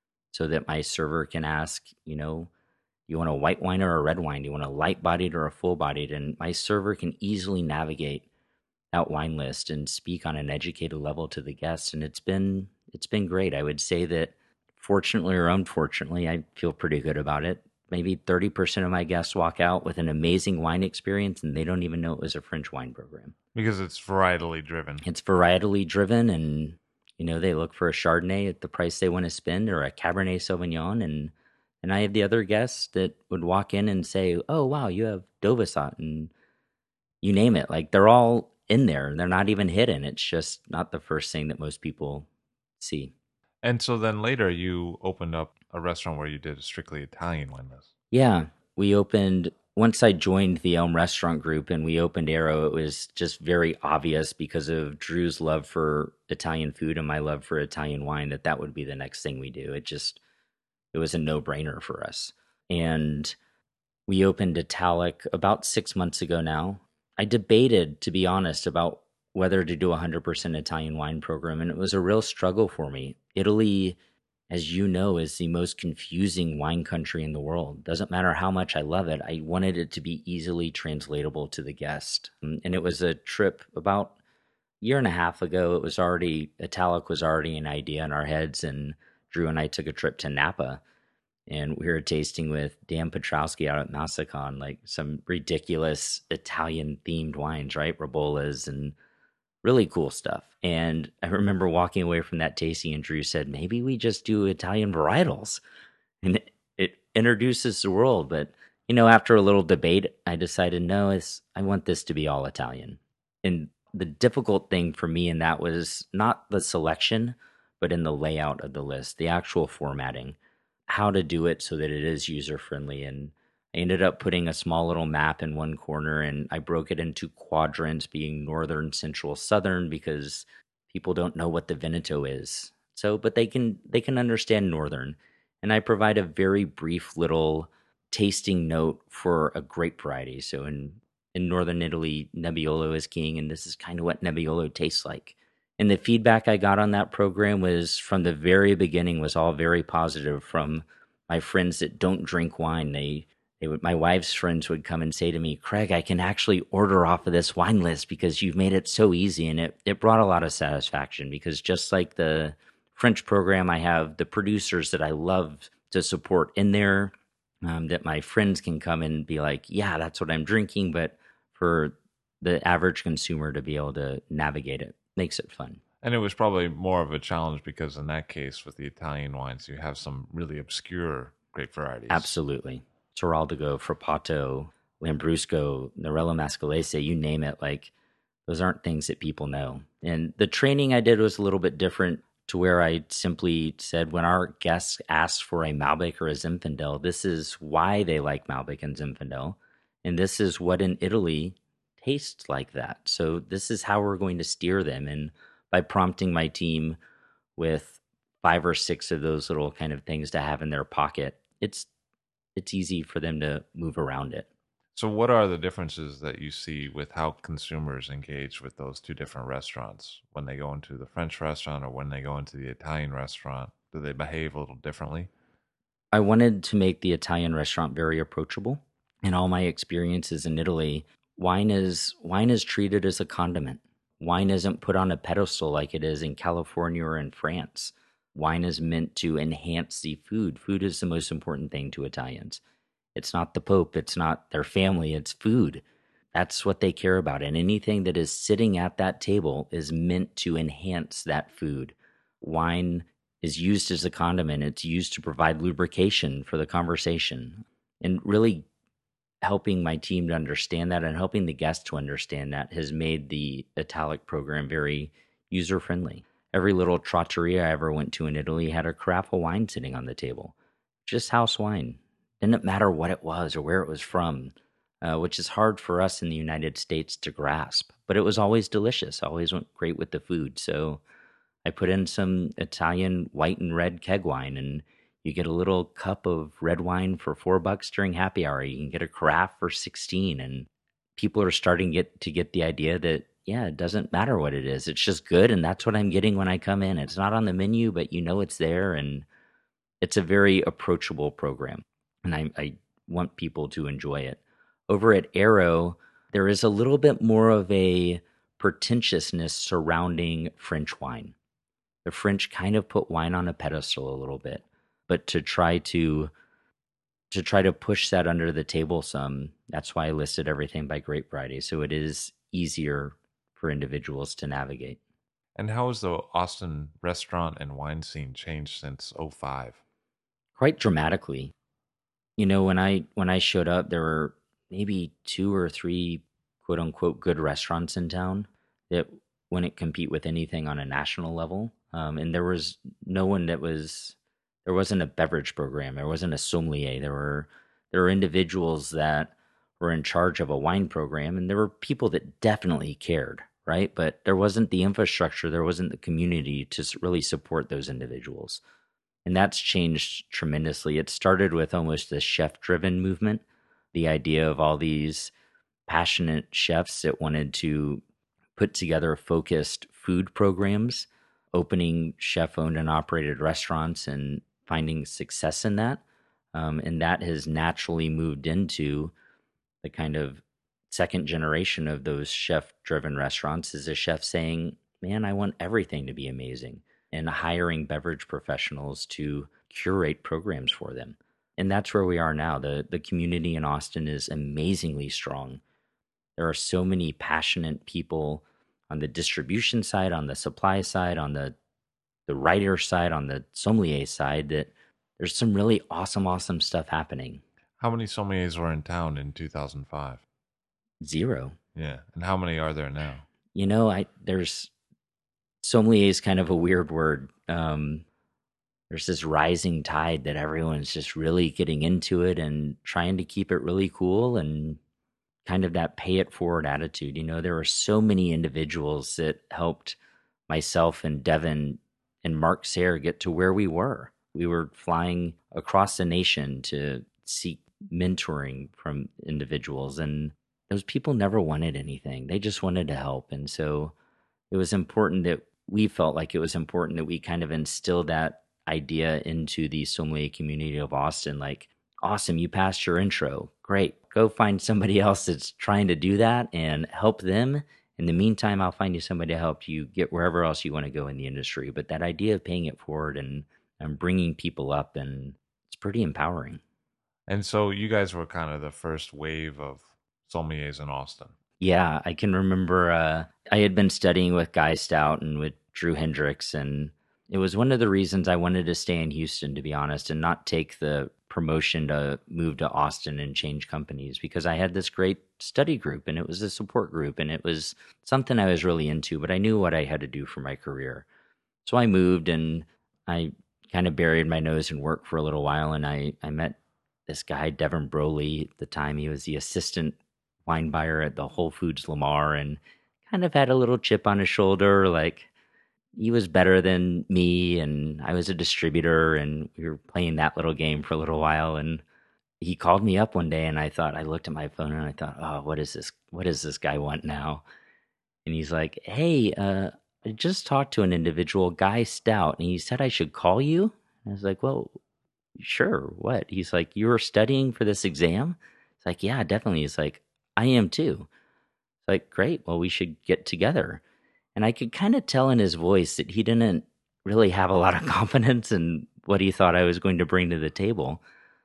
so that my server can ask, you want a white wine or a red wine? Do you want a light-bodied or a full-bodied? And my server can easily navigate that wine list and speak on an educated level to the guests. And it's been great. I would say that, fortunately or unfortunately, I feel pretty good about it. Maybe 30% of my guests walk out with an amazing wine experience, and they don't even know it was a French wine program. Because it's varietally driven. It's varietally driven, and they look for a Chardonnay at the price they want to spend, or a Cabernet Sauvignon, and I have the other guests that would walk in and say, "Oh wow, you have Dauvissat," and you name it. Like, they're all in there. They're not even hidden. It's just not the first thing that most people see. And so then later you opened up a restaurant where you did a strictly Italian wine list. Yeah, we opened, once I joined the Elm Restaurant Group and we opened Arrow, it was just very obvious because of Drew's love for Italian food and my love for Italian wine that would be the next thing we do. It was a no-brainer for us. And we opened Italic about 6 months ago now. I debated, to be honest, about whether to do a 100% Italian wine program, and it was a real struggle for me. Italy, as you know, is the most confusing wine country in the world. Doesn't matter how much I love it, I wanted it to be easily translatable to the guest. And it was a trip about a year and a half ago. Italic was already an idea in our heads, and Drew and I took a trip to Napa, and we were tasting with Dan Petrowski out at Massacon, like some ridiculous Italian-themed wines, right? Ribolas and really cool stuff. And I remember walking away from that tasting, and Drew said, maybe we just do Italian varietals. And it introduces the world. But, after a little debate, I decided, no, I want this to be all Italian. And the difficult thing for me in that was not the selection, but in the layout of the list, the actual formatting, how to do it so that it is user-friendly. And I ended up putting a small little map in one corner, and I broke it into quadrants, being northern, central, southern, because people don't know what the Veneto is. So, but they can understand northern. And I provide a very brief little tasting note for a grape variety. So in northern Italy, Nebbiolo is king, and this is kind of what Nebbiolo tastes like. And the feedback I got on that program was, from the very beginning, was all very positive from my friends that don't drink wine. My wife's friends would come and say to me, Craig, I can actually order off of this wine list because you've made it so easy. And it brought a lot of satisfaction, because just like the French program, I have the producers that I love to support in there, that my friends can come and be like, yeah, that's what I'm drinking. But for the average consumer to be able to navigate it makes it fun. And it was probably more of a challenge because in that case, with the Italian wines, you have some really obscure grape varieties. Absolutely. Toraldigo, Frappato, Lambrusco, Nerello Mascalese, you name it. Like, Those aren't things that people know. And the training I did was a little bit different, to where I simply said, when our guests ask for a Malbec or a Zinfandel, this is why they like Malbec and Zinfandel. And this is what in Italy tastes like that. So this is how we're going to steer them. And by prompting my team with 5 or 6 of those little kind of things to have in their pocket, it's easy for them to move around it. So what are the differences that you see with how consumers engage with those two different restaurants? When they go into the French restaurant or when they go into the Italian restaurant, do they behave a little differently? I wanted to make the Italian restaurant very approachable. In all my experiences in Italy, wine is treated as a condiment. Wine isn't put on a pedestal like it is in California or in France. Wine is meant to enhance the food. Food is the most important thing to Italians. It's not the Pope, it's not their family, it's food. That's what they care about. And anything that is sitting at that table is meant to enhance that food. Wine is used as a condiment. It's used to provide lubrication for the conversation. And really helping my team to understand that and helping the guests to understand that has made the Italic program very user-friendly. Every little trattoria I ever went to in Italy had a carafe of wine sitting on the table. Just house wine. Didn't matter what it was or where it was from, which is hard for us in the United States to grasp. But it was always delicious, always went great with the food. So I put in some Italian white and red keg wine, and you get a little cup of red wine for $4 during happy hour. You can get a carafe for 16, and people are starting to get the idea that, yeah, it doesn't matter what it is. It's just good, and that's what I'm getting when I come in. It's not on the menu, but you know it's there, and it's a very approachable program. And I want people to enjoy it. Over at Arrow, there is a little bit more of a pretentiousness surrounding French wine. The French kind of put wine on a pedestal a little bit, but to try to push that under the table some, that's why I listed everything by grape variety. So it is easier for individuals to navigate. And how has the Austin restaurant and wine scene changed since '05? Quite dramatically. You know, when I showed up, there were maybe 2 or 3 quote unquote good restaurants in town that wouldn't compete with anything on a national level. And there was no one there wasn't a beverage program. There wasn't a sommelier. There were individuals that were in charge of a wine program, and there were people that definitely cared, right? But there wasn't the infrastructure. There wasn't the community to really support those individuals. And that's changed tremendously. It started with almost a chef-driven movement, the idea of all these passionate chefs that wanted to put together focused food programs, opening chef-owned and operated restaurants and finding success in that. And that has naturally moved into the kind of second generation of those chef-driven restaurants, is a chef saying, man, I want everything to be amazing, and hiring beverage professionals to curate programs for them. And that's where we are now. The community in Austin is amazingly strong. There are so many passionate people on the distribution side, on the supply side, on the writer side, on the sommelier side, that there's some really awesome stuff happening. How many sommeliers were in town in 2005? 0. Yeah. And how many are there now? You know, there's sommelier is kind of a weird word. There's this rising tide that everyone's just really getting into it and trying to keep it really cool, and kind of that pay it forward attitude. You know, there were so many individuals that helped myself and Devin and Mark Sayre get to where we were. We were flying across the nation to seek mentoring from individuals, and those people never wanted anything. They just wanted to help. And so it was important that we felt like it was important that we kind of instill that idea into the sommelier community of Austin. Like, awesome, you passed your intro. Great. Go find somebody else that's trying to do that and help them. In the meantime, I'll find you somebody to help you get wherever else you want to go in the industry. But that idea of paying it forward and bringing people up, and it's pretty empowering. And so you guys were kind of the first wave of sommeliers in Austin. Yeah, I can remember I had been studying with Guy Stout and with Drew Hendricks, and It was one of the reasons I wanted to stay in Houston, to be honest, and not take the promotion to move to Austin and change companies, because I had this great study group and it was a support group and it was something I was really into, but I knew what I had to do for my career. So I moved and I kind of buried my nose in work for a little while, and I met this guy, Devin Broley. At the time, he was the assistant wine buyer at the Whole Foods Lamar, and kind of had a little chip on his shoulder, like he was better than me, and I was a distributor, and we were playing that little game for a little while. And he called me up one day, and I looked at my phone and I thought, oh, what is this? What does this guy want now? And he's like, hey, I just talked to an individual, Guy Stout, and he said I should call you. And I was like, well, sure, what? He's like, you were studying for this exam? It's like, yeah, definitely. He's like, I am too. It's like, great, well, we should get together. And I could kind of tell in his voice that he didn't really have a lot of confidence in what he thought I was going to bring to the table.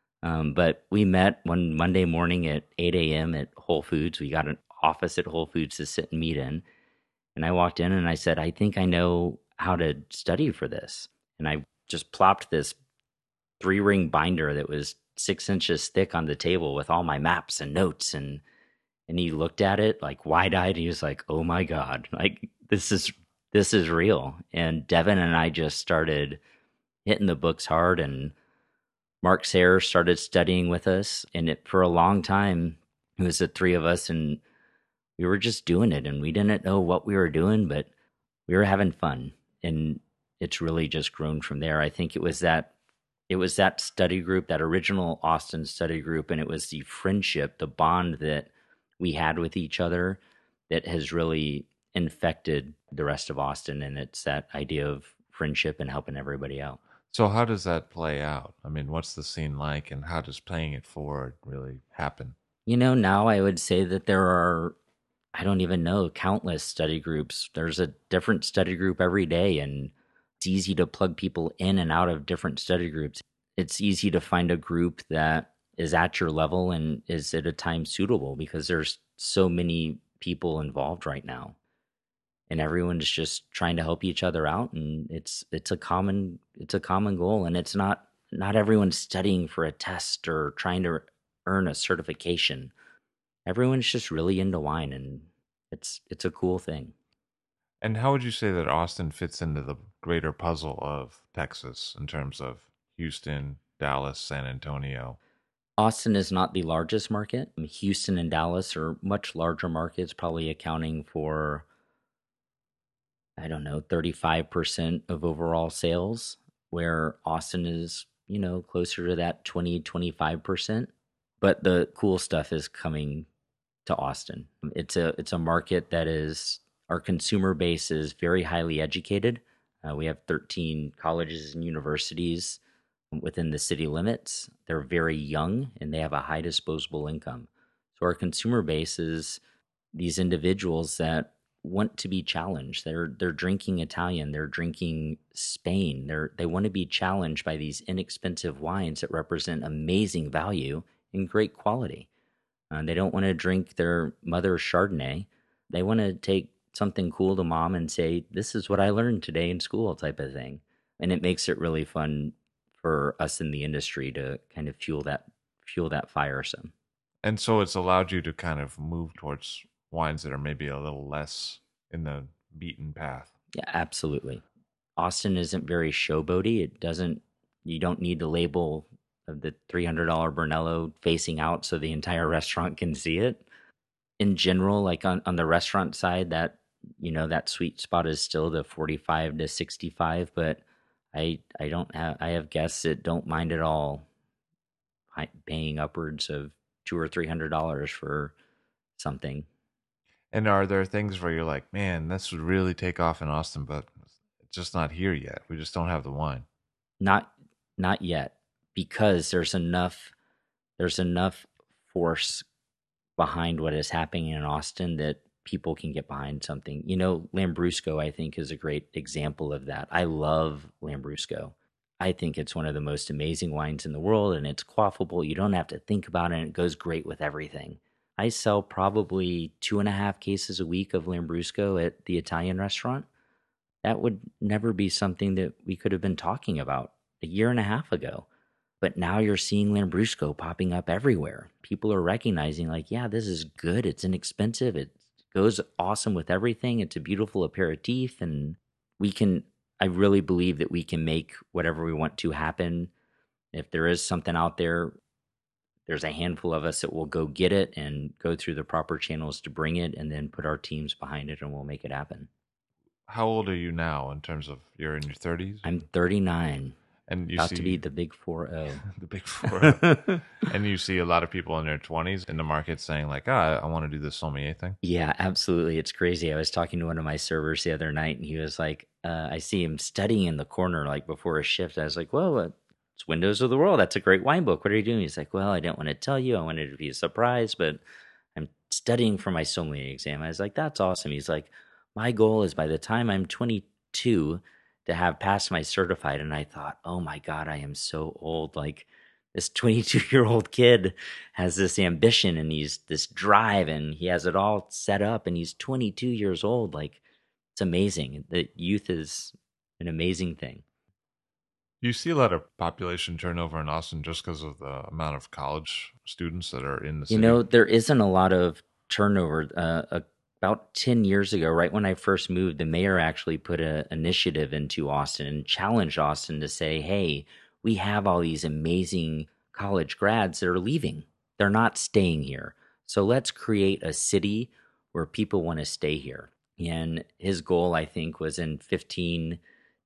But we met one Monday morning at 8 a.m. at Whole Foods. We got an office at Whole Foods to sit and meet in. And I walked in and I said, I think I know how to study for this. And I just plopped this 3-ring binder that was 6 inches thick on the table with all my maps and notes. And he looked at it like wide-eyed. He was like, oh my God, like this is real. And Devin and I just started hitting the books hard, and Mark Sayre started studying with us. And for a long time, it was the three of us, and we were just doing it, and we didn't know what we were doing, but we were having fun. And it's really just grown from there. I think it was that study group, that original Austin study group, and it was the friendship, the bond that we had with each other that has really infected the rest of Austin. And it's that idea of friendship and helping everybody out. So how does that play out? I mean, what's the scene like, and how does paying it forward really happen? Now I would say that there are, I don't even know, countless study groups. There's a different study group every day, and it's easy to plug people in and out of different study groups. It's easy to find a group that is at your level and is at a time suitable, because there's so many people involved right now. And everyone's just trying to help each other out, and it's a common goal. And it's not everyone's studying for a test or trying to earn a certification. Everyone's just really into wine, and it's a cool thing. And how would you say that Austin fits into the greater puzzle of Texas in terms of Houston, Dallas, San Antonio? Austin is not the largest market. Houston and Dallas are much larger markets, probably accounting for, 35% of overall sales, where Austin is, closer to that 20-25%. But the cool stuff is coming to Austin. It's a market that is, our consumer base is very highly educated. We have 13 colleges and universities within the city limits. They're very young and they have a high disposable income. So our consumer base is these individuals that want to be challenged. They're drinking Italian, they're drinking Spain. They want to be challenged by these inexpensive wines that represent amazing value and great quality. They don't want to drink their mother's Chardonnay. They want to take something cool to mom and say, this is what I learned today in school, type of thing. And it makes it really fun for us in the industry to kind of fuel that fire some. And so it's allowed you to kind of move towards wines that are maybe a little less in the beaten path. Yeah, absolutely. Austin isn't very showboaty. You don't need the label of the $300 Brunello facing out so the entire restaurant can see it. In general, like on the restaurant side, that sweet spot is still the 45 to 65, but I have guests that don't mind at all paying upwards of $200 or $300 for something. And are there things where you're like, man, this would really take off in Austin, but it's just not here yet. We just don't have the wine. Not yet, because there's enough force behind what is happening in Austin that people can get behind something. Lambrusco, I think, is a great example of that. I love Lambrusco. I think it's one of the most amazing wines in the world, and it's quaffable. You don't have to think about it, and it goes great with everything. I sell probably 2.5 cases a week of Lambrusco at the Italian restaurant. that would never be something that we could have been talking about a year and a half ago. But now you're seeing Lambrusco popping up everywhere. People are recognizing, like, yeah, this is good. It's inexpensive. It goes awesome with everything. It's a beautiful aperitif. And I really believe that we can make whatever we want to happen. If there is something out there, there's a handful of us that will go get it and go through the proper channels to bring it and then put our teams behind it and we'll make it happen. How old are you now in terms of you're in your 30s? I'm 39. And you about see to be the big 4-0. the big 4. And you see a lot of people in their 20s in the market saying like, I want to do this sommelier thing. Yeah, absolutely. It's crazy. I was talking to one of my servers the other night and he was like, I see him studying in the corner like before a shift. I was like, whoa, it's Windows of the World. That's a great wine book. What are you doing? He's like, well, I didn't want to tell you. I wanted it to be a surprise, but I'm studying for my sommelier exam. I was like, that's awesome. He's like, my goal is by the time I'm 22 to have passed my certified. And I thought, oh my God, I am so old. Like this 22-year-old kid has this ambition and he's this drive and he has it all set up and he's 22 years old. Like it's amazing. The youth is an amazing thing. You see a lot of population turnover in Austin just because of the amount of college students that are in the city. You know, there isn't a lot of turnover. About 10 years ago, right when I first moved, the mayor actually put an initiative into Austin and challenged Austin to say, hey, we have all these amazing college grads that are leaving. They're not staying here. So let's create a city where people want to stay here. And his goal, I think, was in 15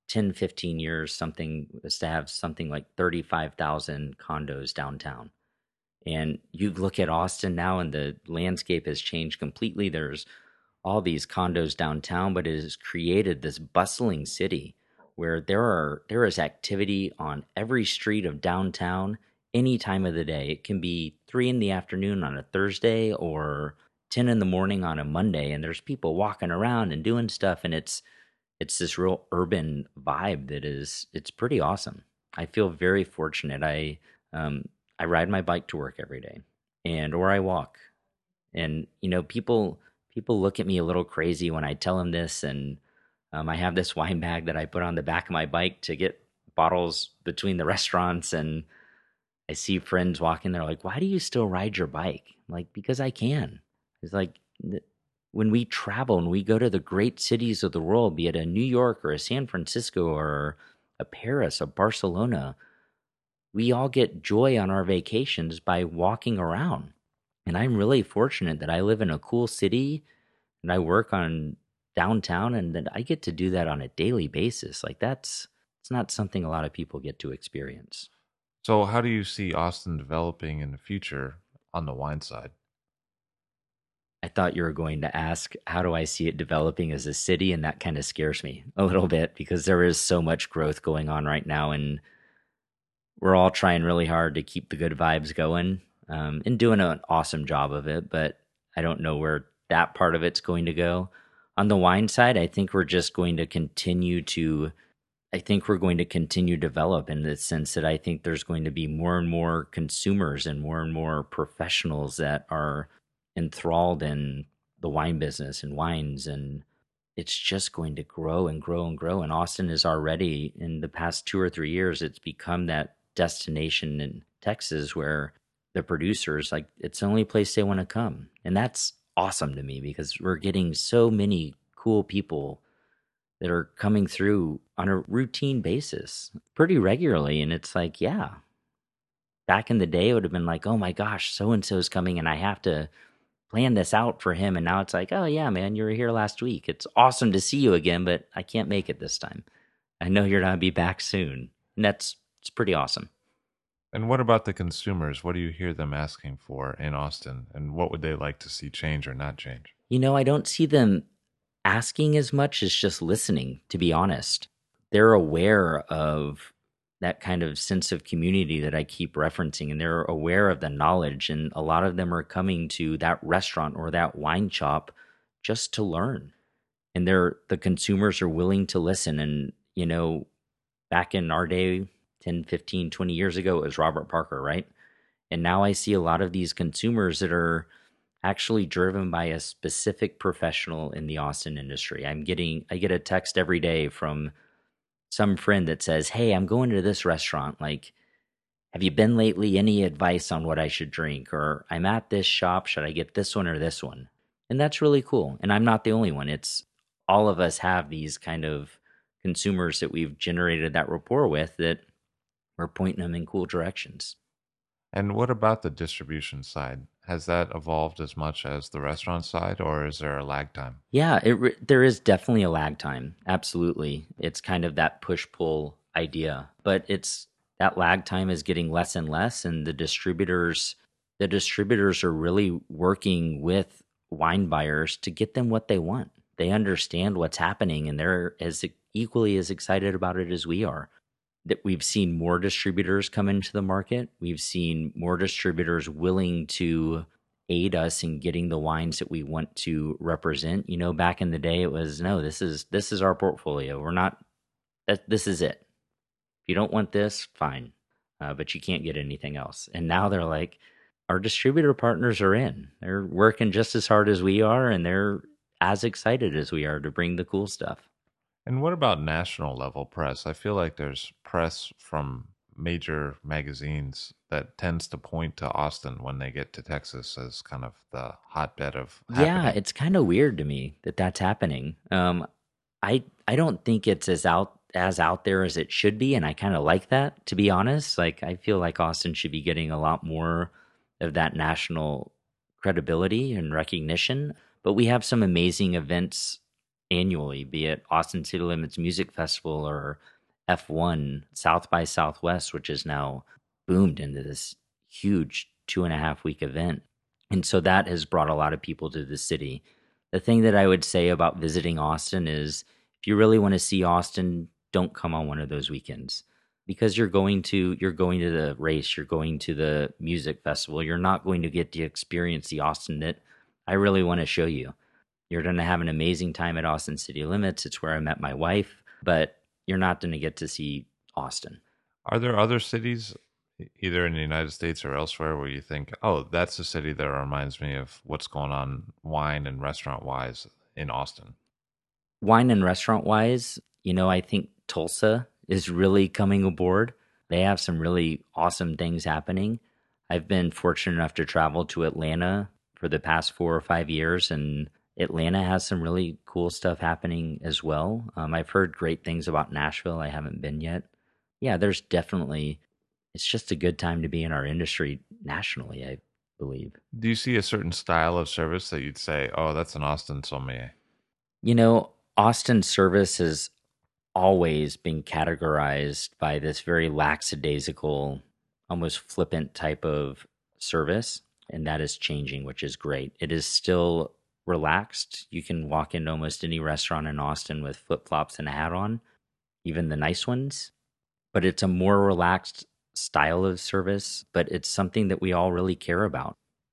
years, something was to have something like 35,000 condos downtown. And you look at Austin now and the landscape has changed completely. There's all these condos downtown, but it has created this bustling city where there is activity on every street of downtown any time of the day. It can be 3 p.m. on a Thursday or 10 a.m. on a Monday, and there's people walking around and doing stuff, and it's this real urban vibe it's pretty awesome. I feel very fortunate. I ride my bike to work every day, or I walk, and people look at me a little crazy when I tell them this, and I have this wine bag that I put on the back of my bike to get bottles between the restaurants, and I see friends walking there like, why do you still ride your bike? I'm like, because I can. It's like when we travel and we go to the great cities of the world, be it a New York or a San Francisco or a Paris, a Barcelona, we all get joy on our vacations by walking around. And I'm really fortunate that I live in a cool city and I work on downtown and that I get to do that on a daily basis. Like it's not something a lot of people get to experience. So how do you see Austin developing in the future on the wine side? I thought you were going to ask, how do I see it developing as a city? And that kind of scares me a little bit because there is so much growth going on right now. And we're all trying really hard to keep the good vibes going and doing an awesome job of it. But I don't know where that part of it's going to go. On the wine side, I think we're just going to continue to develop in the sense that I think there's going to be more and more consumers and more professionals that are enthralled in the wine business and wines, and it's just going to grow and grow and grow. And Austin is already, in the past 2 or 3 years, it's become that destination in Texas where the producers, like, it's the only place they want to come. And that's awesome to me because we're getting so many cool people that are coming through on a routine basis pretty regularly. And it's like, yeah, back in the day, it would have been like, oh my gosh, so-and-so's coming and I have to plan this out for him. And now it's like, oh yeah, man, you were here last week. It's awesome to see you again, but I can't make it this time. I know you're going to be back soon. And it's pretty awesome. And what about the consumers? What do you hear them asking for in Austin? And what would they like to see change or not change? I don't see them asking as much as just listening, to be honest. They're aware of that kind of sense of community that I keep referencing, and they're aware of the knowledge, and a lot of them are coming to that restaurant or that wine shop just to learn. And the consumers are willing to listen. And, back in our day, 10, 15, 20 years ago, it was Robert Parker, right? And now I see a lot of these consumers that are actually driven by a specific professional in the Austin industry. I get a text every day from some friend that says, "Hey, I'm going to this restaurant. Like, have you been lately? Any advice on what I should drink? Or I'm at this shop. Should I get this one or this one?" And that's really cool. And I'm not the only one. It's all of us have these kind of consumers that we've generated that rapport with that we're pointing them in cool directions. And what about the distribution side? Has that evolved as much as the restaurant side, or is there a lag time? Yeah, there is definitely a lag time. Absolutely. It's kind of that push-pull idea, but it's that lag time is getting less and less, and the distributors are really working with wine buyers to get them what they want. They understand what's happening, and they're as equally as excited about it as we are. That we've seen more distributors come into the market. We've seen more distributors willing to aid us in getting the wines that we want to represent. You know, back in the day, it was, no, this is our portfolio. We're not, this is it. If you don't want this, fine, but you can't get anything else. And now they're like, our distributor partners are in. They're working just as hard as we are, and they're as excited as we are to bring the cool stuff. And what about national level press? I feel like there's press from major magazines that tends to point to Austin when they get to Texas as kind of the hotbed of happening. Yeah, it's kind of weird to me that that's happening. I don't think it's as out there as it should be, and I kind of like that, to be honest. Like, I feel like Austin should be getting a lot more of that national credibility and recognition. But we have some amazing events annually, be it Austin City Limits Music Festival or F1, South by Southwest, which is now boomed into this huge 2.5-week event. And so that has brought a lot of people to the city. The thing that I would say about visiting Austin is, if you really want to see Austin, don't come on one of those weekends, because you're going to the race, you're going to the music festival. You're not going to get to experience the Austin that I really want to show you. You're going to have an amazing time at Austin City Limits. It's where I met my wife, but you're not going to get to see Austin. Are there other cities, either in the United States or elsewhere, where you think, oh, that's a city that reminds me of what's going on wine and restaurant-wise in Austin? Wine and restaurant-wise, I think Tulsa is really coming aboard. They have some really awesome things happening. I've been fortunate enough to travel to Atlanta for the past 4 or 5 years, and Atlanta has some really cool stuff happening as well. I've heard great things about Nashville. I haven't been yet. Yeah, there's definitely, it's just a good time to be in our industry nationally, I believe. Do you see a certain style of service that you'd say, oh, that's an Austin sommelier? Austin service has always been categorized by this very lackadaisical, almost flippant type of service, and that is changing, which is great. It is still relaxed. You can walk into almost any restaurant in Austin with flip-flops and a hat on, even the nice ones, but it's a more relaxed style of service, but it's something that we all really care about.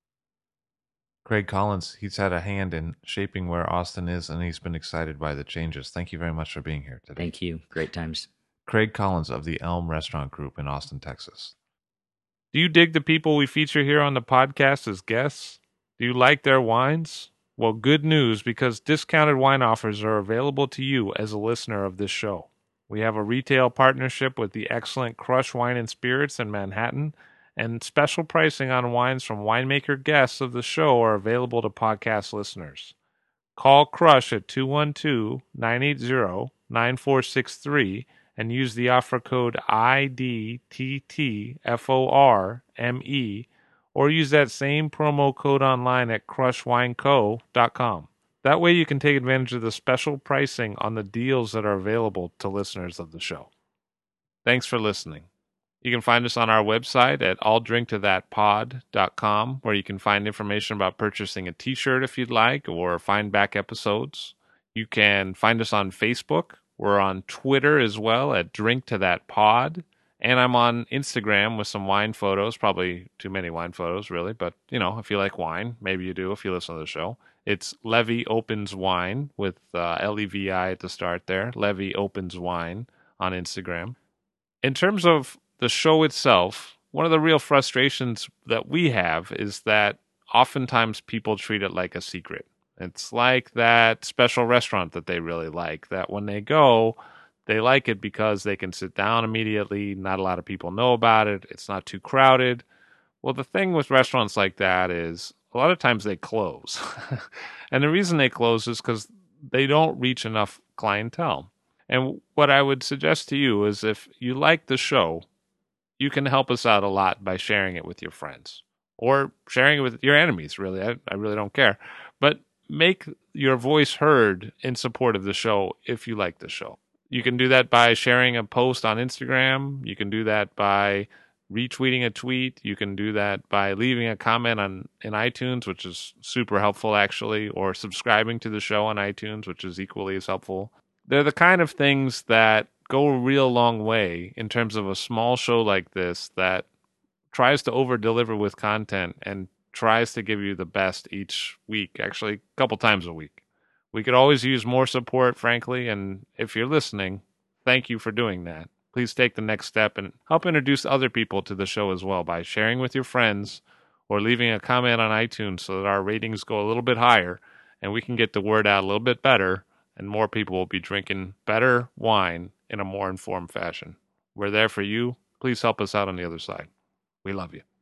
Craig Collins, he's had a hand in shaping where Austin is, and he's been excited by the changes. Thank you very much for being here today. Thank you. Great times. Craig Collins of the Elm Restaurant Group in Austin, Texas. Do you dig the people we feature here on the podcast as guests? Do you like their wines? Well, good news, because discounted wine offers are available to you as a listener of this show. We have a retail partnership with the excellent Crush Wine and Spirits in Manhattan, and special pricing on wines from winemaker guests of the show are available to podcast listeners. Call Crush at 212-980-9463 and use the offer code IDTTFORME, or use that same promo code online at crushwineco.com. That way you can take advantage of the special pricing on the deals that are available to listeners of the show. Thanks for listening. You can find us on our website at alldrinktothatpod.com, where you can find information about purchasing a t-shirt if you'd like, or find back episodes. You can find us on Facebook. We're on Twitter as well at DrinkToThatPod. And I'm on Instagram with some wine photos, probably too many wine photos, really. But, if you like wine, maybe you do if you listen to the show. It's Levy Opens Wine with Levi at the start there. Levy Opens Wine on Instagram. In terms of the show itself, one of the real frustrations that we have is that oftentimes people treat it like a secret. It's like that special restaurant that they really like, that when they go, they like it because they can sit down immediately. Not a lot of people know about it. It's not too crowded. Well, the thing with restaurants like that is a lot of times they close. And the reason they close is because they don't reach enough clientele. And what I would suggest to you is if you like the show, you can help us out a lot by sharing it with your friends or sharing it with your enemies, really. I really don't care. But make your voice heard in support of the show if you like the show. You can do that by sharing a post on Instagram. You can do that by retweeting a tweet. You can do that by leaving a comment in iTunes, which is super helpful, actually, or subscribing to the show on iTunes, which is equally as helpful. They're the kind of things that go a real long way in terms of a small show like this that tries to over-deliver with content and tries to give you the best each week, actually a couple times a week. We could always use more support, frankly, and if you're listening, thank you for doing that. Please take the next step and help introduce other people to the show as well by sharing with your friends or leaving a comment on iTunes so that our ratings go a little bit higher and we can get the word out a little bit better and more people will be drinking better wine in a more informed fashion. We're there for you. Please help us out on the other side. We love you.